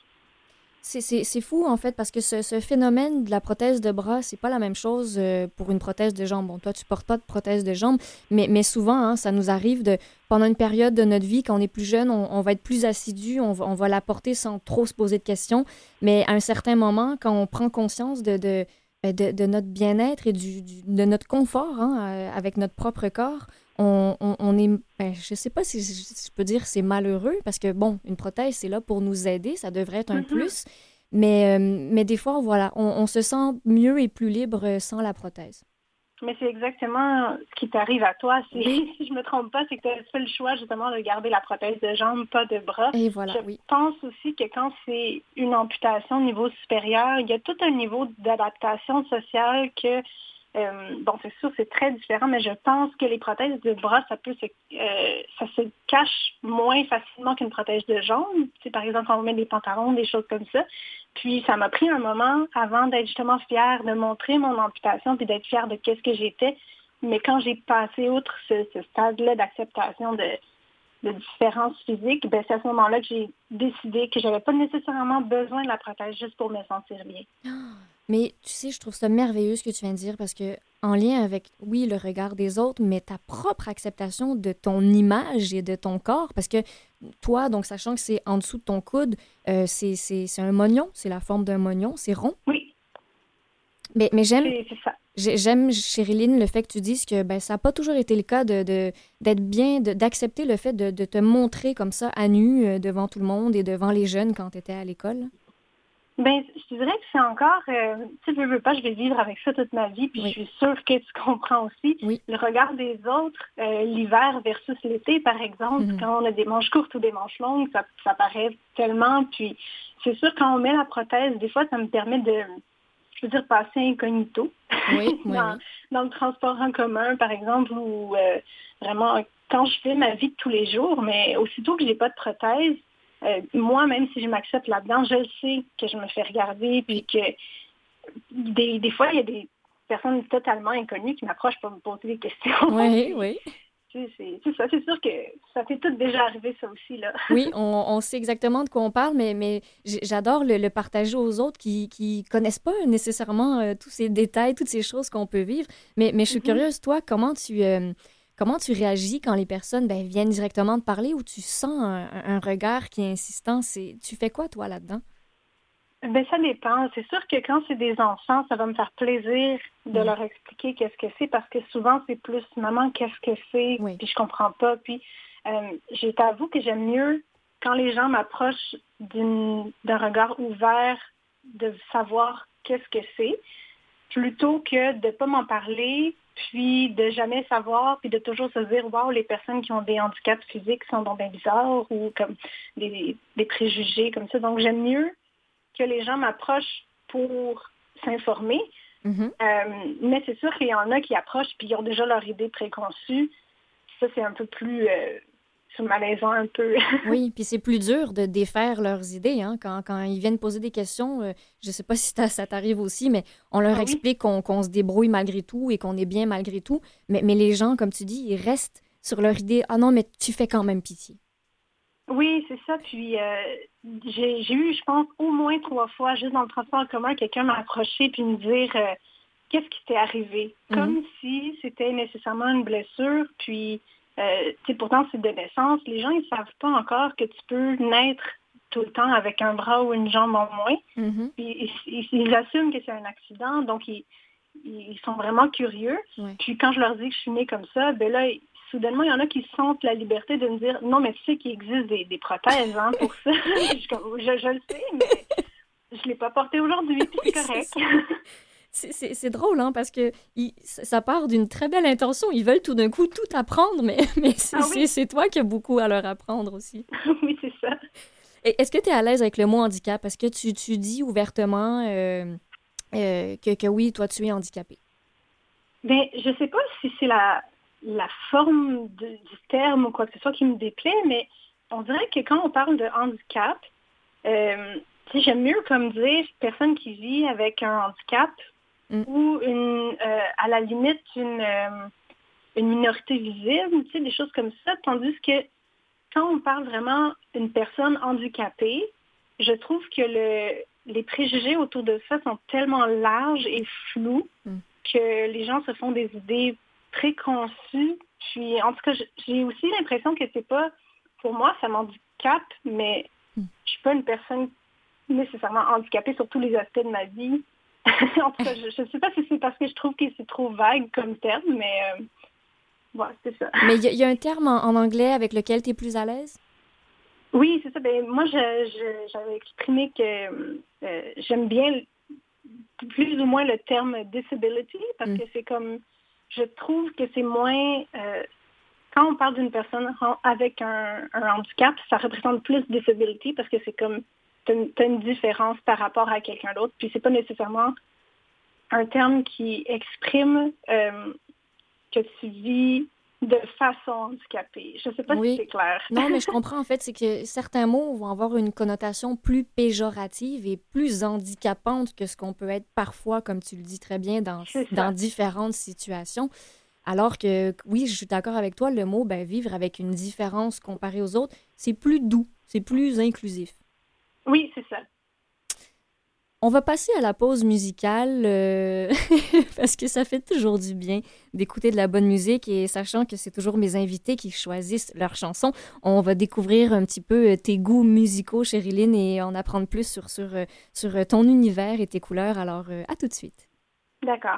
C'est fou, en fait, parce que ce phénomène de la prothèse de bras, c'est pas la même chose pour une prothèse de jambe. Bon, toi, tu portes pas de prothèse de jambe, mais souvent, ça nous arrive pendant une période de notre vie, quand on est plus jeune, on va être plus assidu, on va la porter sans trop se poser de questions. Mais à un certain moment, quand on prend conscience de notre bien-être et de notre confort avec notre propre corps, on est, je sais pas si je peux dire c'est malheureux, parce que, bon, une prothèse, c'est là pour nous aider, ça devrait être un plus, mais des fois, voilà, on se sent mieux et plus libre sans la prothèse. Mais c'est exactement ce qui t'arrive à toi. Si je me trompe pas, c'est que tu as fait le choix, justement, de garder la prothèse de jambe, pas de bras. Et voilà, je pense aussi que quand c'est une amputation au niveau supérieur, il y a tout un niveau d'adaptation sociale que c'est sûr, c'est très différent, mais je pense que les prothèses de bras, ça se cache moins facilement qu'une prothèse de jambe. C'est par exemple, quand on met des pantalons, des choses comme ça. Puis, ça m'a pris un moment avant d'être justement fière de montrer mon amputation puis d'être fière de qu'est-ce que j'étais. Mais quand j'ai passé outre ce stade-là d'acceptation de différences physiques, c'est à ce moment-là que j'ai décidé que j'avais pas nécessairement besoin de la prothèse juste pour me sentir bien. Mais tu sais, je trouve ça merveilleux ce que tu viens de dire parce que en lien avec, oui, le regard des autres, mais ta propre acceptation de ton image et de ton corps, parce que toi, donc sachant que c'est en dessous de ton coude, c'est un mognon, c'est la forme d'un mognon, c'est rond. Oui, Mais c'est ça. j'aime, Chériline, le fait que tu dises que ben, ça n'a pas toujours été le cas d'être bien, d'accepter le fait de te montrer comme ça à nu devant tout le monde et devant les jeunes quand tu étais à l'école. Ben, je te dirais que c'est encore, tu sais, veux pas, je vais vivre avec ça toute ma vie, puis Oui. je suis sûre que tu comprends aussi Oui. le regard des autres, l'hiver versus l'été, par exemple, quand on a des manches courtes ou des manches longues, ça paraît tellement, puis c'est sûr, quand on met la prothèse, des fois, ça me permet de, je veux dire, passer incognito Oui, oui, oui. dans le transport en commun, par exemple, ou vraiment, quand je fais ma vie de tous les jours, mais aussitôt que j'ai pas de prothèse, moi, même si je m'accepte là-dedans, je le sais que je me fais regarder, puis que des fois, il y a des personnes totalement inconnues qui m'approchent pour me poser des questions. Oui, oui. C'est ça, c'est sûr que ça t'est tout déjà arrivé, ça aussi, là. Oui, on sait exactement de quoi on parle, mais j'adore le partager aux autres qui connaissent pas nécessairement tous ces détails, toutes ces choses qu'on peut vivre. Mais je suis curieuse, toi, comment tu réagis quand les personnes ben, viennent directement te parler ou tu sens un regard qui est insistant? Tu fais quoi, toi, là-dedans? Ben, ça dépend. C'est sûr que quand c'est des enfants, ça va me faire plaisir de leur expliquer qu'est-ce que c'est parce que souvent, c'est plus « Maman, qu'est-ce que c'est? » Oui. Puis je comprends pas. Puis je t'avoue que j'aime mieux quand les gens m'approchent d'un regard ouvert de savoir qu'est-ce que c'est plutôt que de pas m'en parler puis de jamais savoir, puis de toujours se dire « Wow, les personnes qui ont des handicaps physiques sont donc bien bizarres » ou comme des préjugés comme ça. Donc, j'aime mieux que les gens m'approchent pour s'informer. Mais c'est sûr qu'il y en a qui approchent puis ils ont déjà leur idée préconçue. Ça, c'est un peu plus malaisant un peu. Oui, puis c'est plus dur de défaire leurs idées. Hein? Quand ils viennent poser des questions, je ne sais pas si ça t'arrive aussi, mais on leur explique qu'on se débrouille malgré tout et qu'on est bien malgré tout. Mais les gens, comme tu dis, ils restent sur leur idée. « Ah non, mais tu fais quand même pitié. » Oui, c'est ça. Puis j'ai eu, je pense, au moins 3 fois, juste dans le transport en commun, quelqu'un m'a approché puis me dire qu'est-ce qui t'est arrivé. Comme si c'était nécessairement une blessure. Puis, tu sais, pourtant, c'est de naissance. Les gens, ils savent pas encore que tu peux naître tout le temps avec un bras ou une jambe en moins. Puis, ils assument que c'est un accident. Donc, ils sont vraiment curieux. Ouais. Puis, quand je leur dis que je suis née comme ça, ben là, soudainement, il y en a qui sentent la liberté de me dire « Non, mais tu sais qu'il existe des prothèses hein, pour ça. » je le sais, mais je ne l'ai pas porté aujourd'hui, puis c'est correct. C'est drôle, hein, parce que ça part d'une très belle intention. Ils veulent tout d'un coup tout apprendre, mais c'est toi qui as beaucoup à leur apprendre aussi. Oui, c'est ça. Et est-ce que tu es à l'aise avec le mot handicap? Est-ce que tu dis ouvertement que oui, toi, tu es handicapé? Bien, je ne sais pas si c'est la forme du terme ou quoi que ce soit qui me déplaît, mais on dirait que quand on parle de handicap, j'aime mieux comme dire personne qui vit avec un handicap ou à la limite une minorité visible, des choses comme ça, tandis que quand on parle vraiment d'une personne handicapée, je trouve que les préjugés autour de ça sont tellement larges et flous que les gens se font des idées préconçues. Puis, en tout cas, j'ai aussi l'impression que c'est pas, pour moi, ça m'handicape, mais je suis pas une personne nécessairement handicapée sur tous les aspects de ma vie. En tout cas, je ne sais pas si c'est parce que je trouve que c'est trop vague comme terme, mais voilà, c'est ça. Mais il y a un terme en anglais avec lequel tu es plus à l'aise? Oui, c'est ça. Ben, moi, j'avais exprimé que j'aime bien plus ou moins le terme disability parce que c'est comme, je trouve que c'est moins, quand on parle d'une personne avec un handicap, ça représente plus disability parce que c'est comme, t'as une différence par rapport à quelqu'un d'autre, puis c'est pas nécessairement un terme qui exprime que tu vis de façon handicapée. Je sais pas si c'est clair. Non, mais je comprends en fait, c'est que certains mots vont avoir une connotation plus péjorative et plus handicapante que ce qu'on peut être parfois, comme tu le dis très bien, dans différentes situations. Alors que, oui, je suis d'accord avec toi, le mot vivre avec une différence comparée aux autres, c'est plus doux, c'est plus inclusif. Oui, c'est ça. On va passer à la pause musicale parce que ça fait toujours du bien d'écouter de la bonne musique et sachant que c'est toujours mes invités qui choisissent leurs chansons, on va découvrir un petit peu tes goûts musicaux, Chériline, et en apprendre plus sur ton univers et tes couleurs. Alors, à tout de suite. D'accord.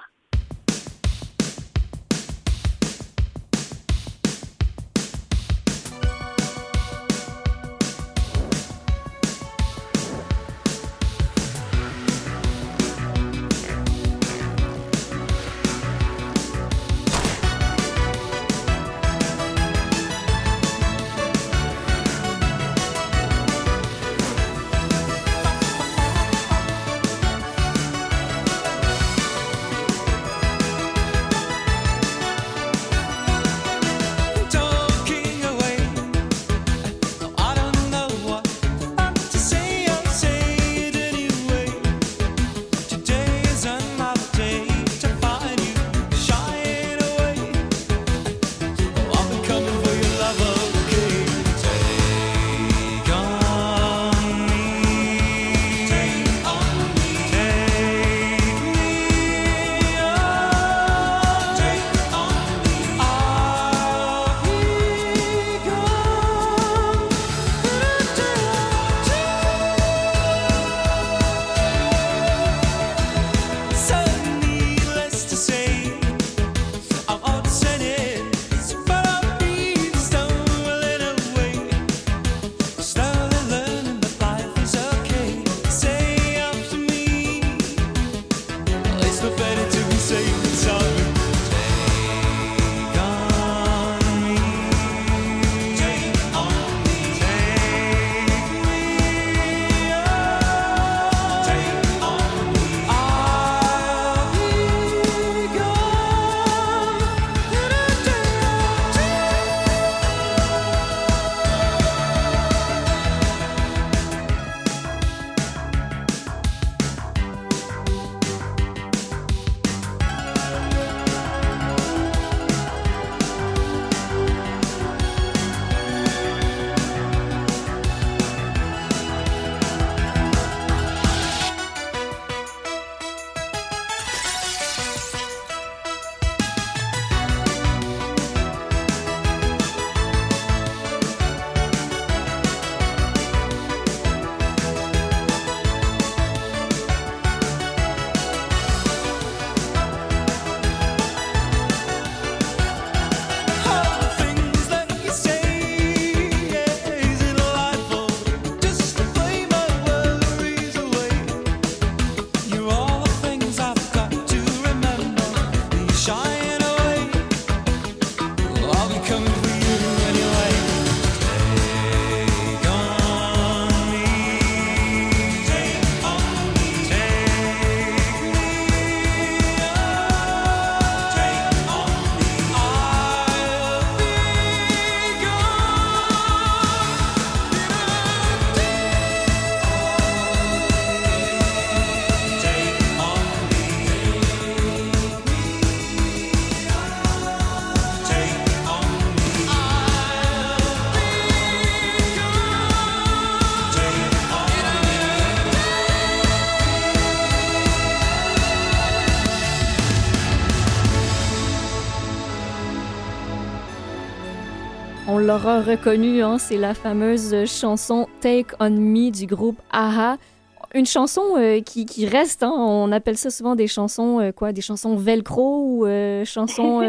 On l'aura reconnu, hein, c'est la fameuse chanson Take On Me du groupe a-ha. Une chanson qui reste, hein, on appelle ça souvent des chansons, des chansons velcro ou chansons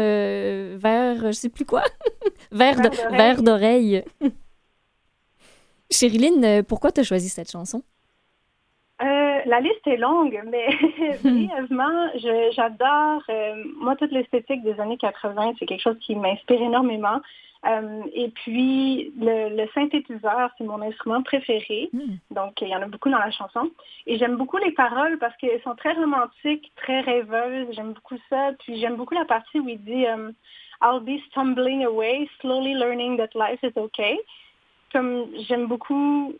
vert, je sais plus quoi, vert d'oreille. Chériline, pourquoi tu as choisi cette chanson? La liste est longue, mais brièvement, j'adore, moi, toute l'esthétique des années 80, c'est quelque chose qui m'inspire énormément. Et puis, le synthétiseur, c'est mon instrument préféré. Donc, il y en a beaucoup dans la chanson. Et j'aime beaucoup les paroles parce qu'elles sont très romantiques, très rêveuses. J'aime beaucoup ça. Puis, j'aime beaucoup la partie où il dit I'll be stumbling away, slowly learning that life is okay. Comme, j'aime beaucoup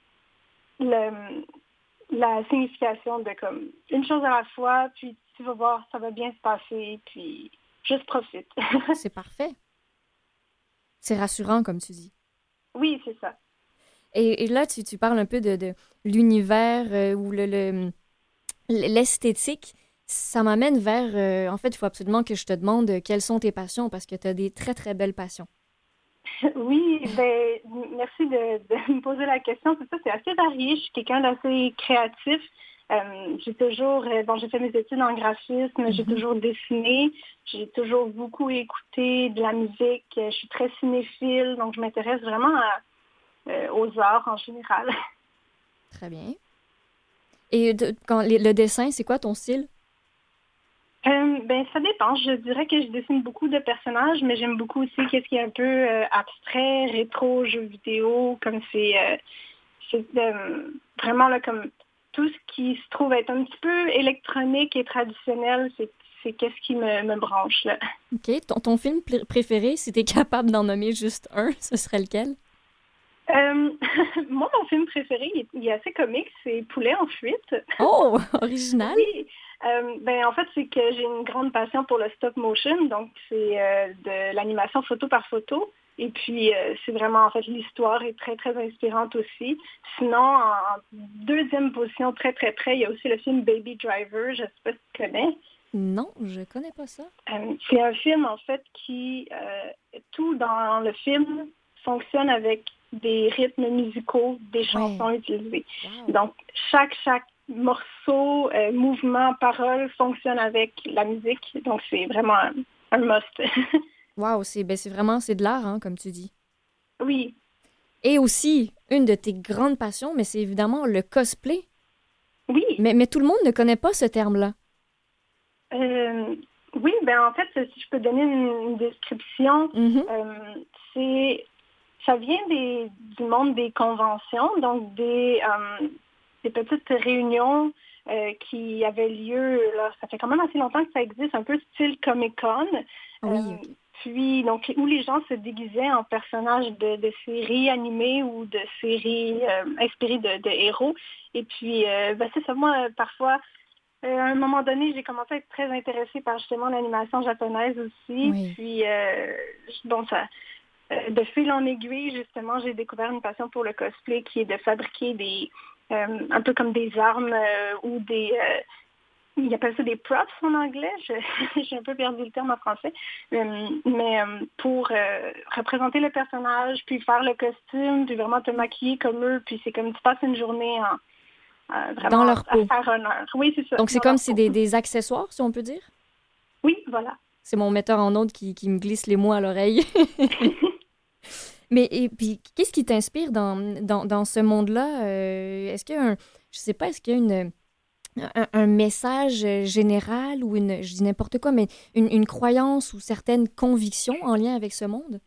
la signification de comme une chose à la fois, puis tu vas voir, ça va bien se passer, puis juste profite. C'est parfait. C'est rassurant, comme tu dis. Oui, c'est ça. Et là, tu parles un peu de l'univers ou l'esthétique, ça m'amène vers... en fait, il faut absolument que je te demande quelles sont tes passions, parce que tu as des très, très belles passions. Oui, ben, merci de me poser la question. C'est ça, c'est assez varié. Je suis quelqu'un d'assez créatif. J'ai toujours, j'ai fait mes études en graphisme, j'ai toujours dessiné, j'ai toujours beaucoup écouté de la musique. Je suis très cinéphile, donc je m'intéresse vraiment aux arts en général. Très bien. Et quand le dessin, c'est quoi ton style? Ça dépend. Je dirais que je dessine beaucoup de personnages, mais j'aime beaucoup aussi qu'est-ce qui est un peu abstrait, rétro, jeux vidéo, comme c'est vraiment là comme tout ce qui se trouve être un petit peu électronique et traditionnel, c'est qu'est-ce qui me branche là. OK. Ton film préféré, si tu es capable d'en nommer juste un, ce serait lequel? Moi, mon film préféré, il est assez comique, c'est Poulet en fuite. Oh, original! Oui. En fait, c'est que j'ai une grande passion pour le stop motion, donc c'est de l'animation photo par photo. Et puis, c'est vraiment, en fait, l'histoire est très, très inspirante aussi. Sinon, en deuxième position, très, très près, il y a aussi le film Baby Driver, je ne sais pas si tu connais. Non, je connais pas ça. C'est un film, en fait, qui, tout dans le film fonctionne avec des rythmes musicaux, des chansons utilisées. Wow. Donc, chaque morceau, mouvement, parole fonctionne avec la musique. Donc, c'est vraiment un must. Wow, c'est de l'art, hein, comme tu dis. Oui. Et aussi, une de tes grandes passions, mais c'est évidemment le cosplay. Oui. Mais tout le monde ne connaît pas ce terme-là. Oui, en fait, si je peux donner une description, ça vient du monde des conventions, donc des petites réunions qui avaient lieu, là, ça fait quand même assez longtemps que ça existe, un peu style Comic-Con. Oui, okay. Puis, donc, où les gens se déguisaient en personnages de séries animées ou de séries inspirées de héros. Et puis, c'est ça, moi, parfois, à un moment donné, j'ai commencé à être très intéressée par justement l'animation japonaise aussi. Oui. Puis, de fil en aiguille, justement, j'ai découvert une passion pour le cosplay qui est de fabriquer un peu comme des armes ou ils appellent ça des props en anglais. J'ai un peu perdu le terme en français. Mais pour représenter le personnage, puis faire le costume, puis vraiment te maquiller comme eux. Puis c'est comme tu passes une journée vraiment dans leur peau. À faire honneur. Oui, c'est ça. Donc c'est comme si des accessoires, si on peut dire? Oui, voilà. C'est mon metteur en ondes qui me glisse les mots à l'oreille. Mais et puis, qu'est-ce qui t'inspire dans ce monde-là? Est-ce qu'il y a est-ce qu'il y a un message général ou je dis n'importe quoi, mais une croyance ou certaines convictions en lien avec ce monde?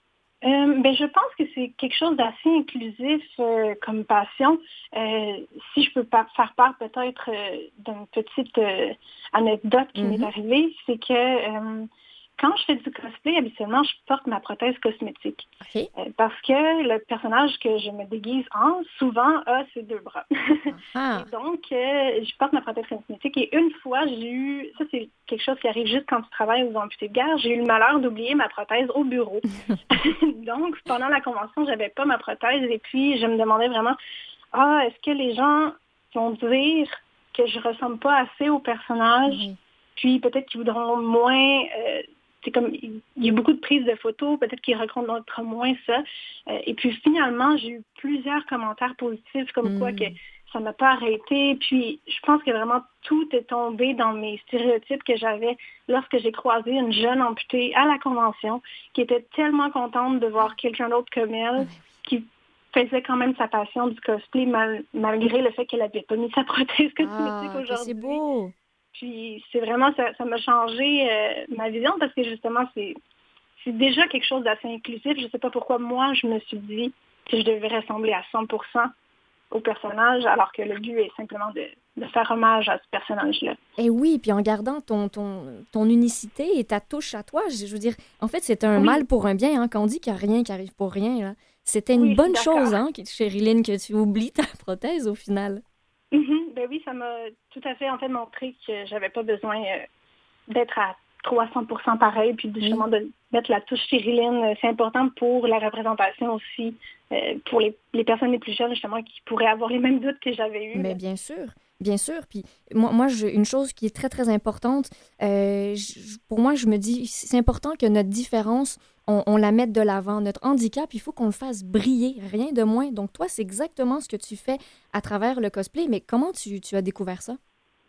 Je pense que c'est quelque chose d'assez inclusif comme passion. Si je peux faire part peut-être d'une petite anecdote qui m'est arrivée, c'est que quand je fais du cosplay, habituellement, je porte ma prothèse cosmétique. Okay. Parce que le personnage que je me déguise souvent, a ses deux bras. Et donc, je porte ma prothèse cosmétique. Et une fois, ça c'est quelque chose qui arrive juste quand tu travailles aux amputés de guerre, j'ai eu le malheur d'oublier ma prothèse au bureau. Donc, pendant la convention, j'avais pas ma prothèse. Et puis, je me demandais vraiment, est-ce que les gens vont dire que je ressemble pas assez au personnage? Puis peut-être qu'ils voudront moins... c'est comme il y a beaucoup de prises de photos, peut-être qu'ils reconnaîtront moins ça. Et puis finalement, j'ai eu plusieurs commentaires positifs comme quoi que ça m'a pas arrêté. Puis je pense que vraiment tout est tombé dans mes stéréotypes que j'avais lorsque j'ai croisé une jeune amputée à la convention qui était tellement contente de voir quelqu'un d'autre comme elle, qui faisait quand même sa passion du cosplay malgré le fait qu'elle n'avait pas mis sa prothèse cosmétique aujourd'hui. C'est beau! Puis c'est vraiment, ça m'a changé ma vision parce que justement, c'est déjà quelque chose d'assez inclusif. Je ne sais pas pourquoi moi, je me suis dit que je devais ressembler à 100% au personnage, alors que le but est simplement de faire hommage à ce personnage-là. Et oui, puis en gardant ton unicité et ta touche à toi, je veux dire, en fait, c'est un mal pour un bien, hein, quand on dit qu'il n'y a rien qui arrive pour rien. Là. C'était une bonne chose, hein, Chériline, que tu oublies ta prothèse au final. Oui, ça m'a tout à fait en fait montré que j'avais pas besoin d'être à 300% pareil, puis justement de mettre la touche Chériline. C'est important pour la représentation aussi, pour les personnes les plus jeunes justement qui pourraient avoir les mêmes doutes que j'avais eus. Mais bien sûr. Bien sûr. Puis moi une chose qui est très, très importante, pour moi, je me dis, c'est important que notre différence, on la mette de l'avant. Notre handicap, il faut qu'on le fasse briller, rien de moins. Donc, toi, c'est exactement ce que tu fais à travers le cosplay. Mais comment tu as découvert ça?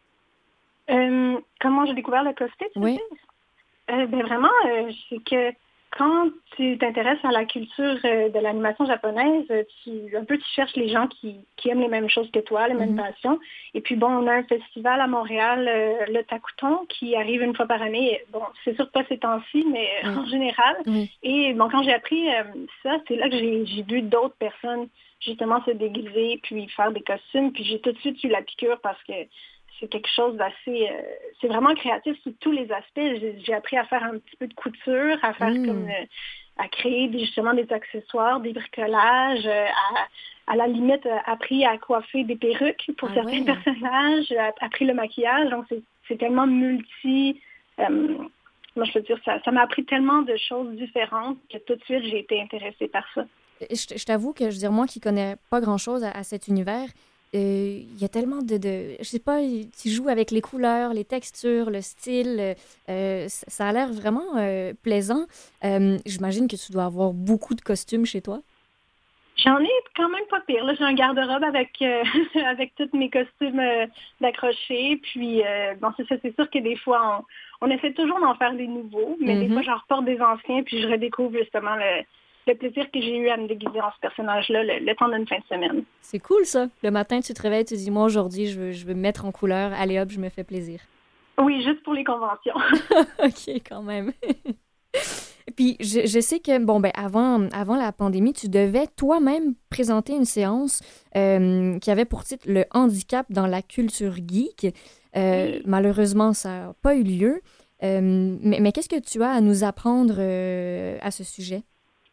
Comment j'ai découvert le cosplay, tu veux Oui. dire? Ben vraiment, c'est que quand tu t'intéresses à la culture de l'animation japonaise, tu cherches les gens qui aiment les mêmes choses que toi, les mêmes passions. Et puis bon, on a un festival à Montréal, le Takuton, qui arrive une fois par année. Bon, c'est sûr pas ces temps-ci, mais en général. Et bon, quand j'ai appris ça, c'est là que j'ai vu d'autres personnes justement se déguiser, puis faire des costumes. Puis j'ai tout de suite eu la piqûre parce que c'est quelque chose d'assez... c'est vraiment créatif sous tous les aspects. J'ai appris à faire un petit peu de couture, à faire à créer justement des accessoires, des bricolages, à la limite appris à coiffer des perruques pour certains personnages, appris le maquillage. Donc c'est tellement multi... moi, je veux dire, ça m'a appris tellement de choses différentes que tout de suite, j'ai été intéressée par ça. Je t'avoue que, je veux dire, moi qui connais pas grand-chose à cet univers, il y a tellement je sais pas, tu joues avec les couleurs, les textures, le style. Ça a l'air vraiment plaisant. J'imagine que tu dois avoir beaucoup de costumes chez toi. J'en ai quand même pas pire. Là, j'ai un garde-robe avec avec tous mes costumes d'accrocher. Puis, bon, c'est sûr que des fois, on essaie toujours d'en faire des nouveaux, mais des fois, j'en reporte des anciens, puis je redécouvre justement le plaisir que j'ai eu à me déguiser en ce personnage-là le temps d'une fin de semaine. C'est cool, ça. Le matin, tu te réveilles, tu te dis, moi, aujourd'hui, je veux me mettre en couleur. Allez, hop, je me fais plaisir. Oui, juste pour les conventions. OK, quand même. Puis, je sais que, bon, ben avant la pandémie, tu devais toi-même présenter une séance qui avait pour titre « Le handicap dans la culture geek ». Malheureusement, ça n'a pas eu lieu. Mais qu'est-ce que tu as à nous apprendre à ce sujet?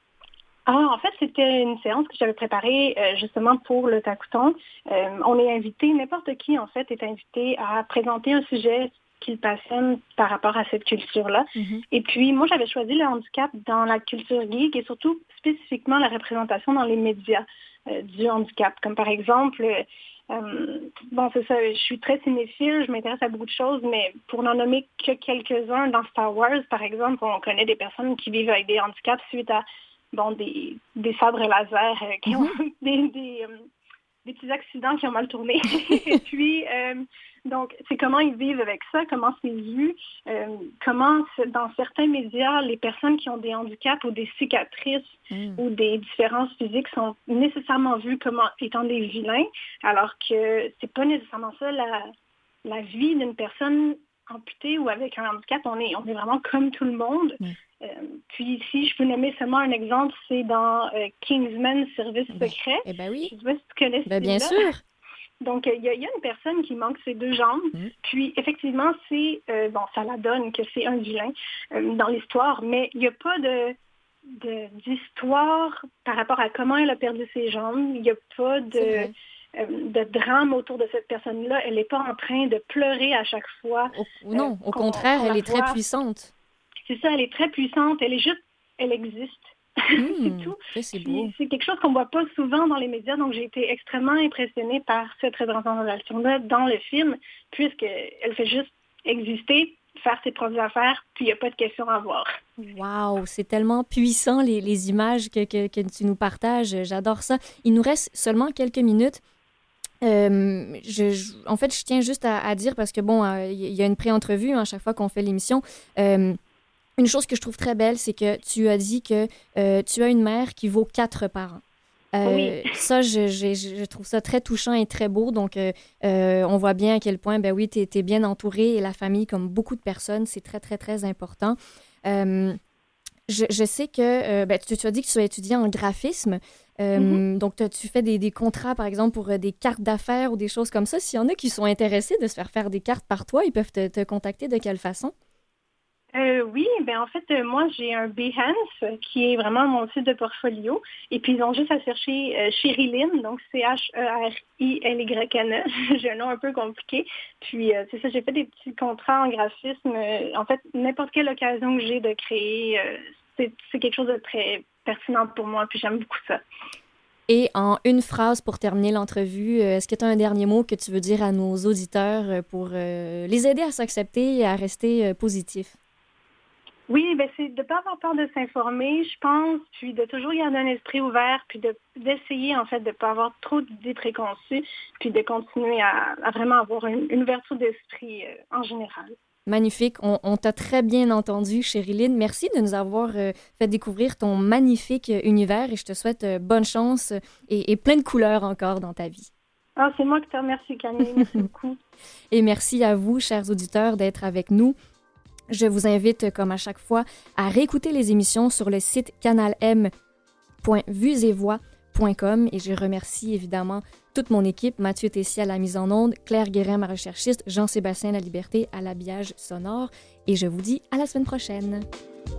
En fait, c'était une séance que j'avais préparée justement pour le Takuton. On est invité, n'importe qui en fait est invité à présenter un sujet qu'il passionne par rapport à cette culture-là. Et puis, moi, j'avais choisi le handicap dans la culture geek et surtout spécifiquement la représentation dans les médias du handicap. Comme par exemple, bon, c'est ça, je suis très cinéphile, je m'intéresse à beaucoup de choses, mais pour n'en nommer que quelques-uns, dans Star Wars, par exemple, on connaît des personnes qui vivent avec des handicaps suite à des sabres laser qui ont des petits accidents qui ont mal tourné. Et puis, donc, c'est comment ils vivent avec ça, comment c'est vu, comment, dans certains médias, les personnes qui ont des handicaps ou des cicatrices ou des différences physiques sont nécessairement vues comme étant des vilains, alors que c'est pas nécessairement ça la vie d'une personne amputée ou avec un handicap. On est vraiment comme tout le monde. Puis si je peux nommer seulement un exemple, c'est dans Kingsman Service secret. Oui. Je ne sais pas si tu connais ce film-là. Bien sûr. Donc, il y a une personne qui manque ses deux jambes. Puis, effectivement, c'est... bon, ça la donne que c'est un vilain dans l'histoire, mais il n'y a pas d'histoire par rapport à comment elle a perdu ses jambes. Il n'y a pas de drame autour de cette personne-là. Elle n'est pas en train de pleurer à chaque fois. Non, au contraire, elle est très puissante. C'est ça, elle est très puissante. Elle existe. C'est tout. C'est beau. C'est quelque chose qu'on ne voit pas souvent dans les médias, donc j'ai été extrêmement impressionnée par cette représentation-là dans le film, puisqu'elle fait juste exister, faire ses propres affaires, puis il n'y a pas de question à avoir. Wow, c'est tellement puissant les images que tu nous partages. J'adore ça. Il nous reste seulement quelques minutes. En fait, je tiens juste à dire, parce que bon, il y a une pré-entrevue à chaque fois qu'on fait l'émission. Une chose que je trouve très belle, c'est que tu as dit que tu as une mère qui vaut 4 parents. Oui. Ça, je trouve ça très touchant et très beau. Donc, on voit bien à quel point, ben oui, tu es bien entourée et la famille, comme beaucoup de personnes, c'est très, très, très important. Je sais que tu as dit que tu as étudié en graphisme. Donc, tu fais des contrats, par exemple, pour des cartes d'affaires ou des choses comme ça. S'il y en a qui sont intéressés de se faire des cartes par toi, ils peuvent te contacter de quelle façon? Oui, en fait, moi, j'ai un Behance qui est vraiment mon site de portfolio. Et puis, ils ont juste à chercher Cherilyn, donc Cherilyn. J'ai un nom un peu compliqué. Puis, c'est ça, j'ai fait des petits contrats en graphisme. En fait, n'importe quelle occasion que j'ai de créer, c'est quelque chose de très pertinent pour moi. Puis, j'aime beaucoup ça. Et en une phrase pour terminer l'entrevue, est-ce que tu as un dernier mot que tu veux dire à nos auditeurs pour les aider à s'accepter et à rester positifs? Oui, ben c'est de ne pas avoir peur de s'informer, je pense, puis de toujours garder un esprit ouvert, puis d'essayer, en fait, de ne pas avoir trop d'idées préconçues, puis de continuer à vraiment avoir une ouverture d'esprit en général. Magnifique. On t'a très bien entendu, Sherilyn. Merci de nous avoir fait découvrir ton magnifique univers et je te souhaite bonne chance et plein de couleurs encore dans ta vie. Ah, c'est moi qui te remercie, Camille. Merci beaucoup. Et merci à vous, chers auditeurs, d'être avec nous. Je vous invite, comme à chaque fois, à réécouter les émissions sur le site canalm.vuesetvoix.com et je remercie évidemment toute mon équipe, Mathieu Tessier à la mise en onde, Claire Guérin, ma recherchiste, Jean-Sébastien La Liberté à l'habillage sonore et je vous dis à la semaine prochaine.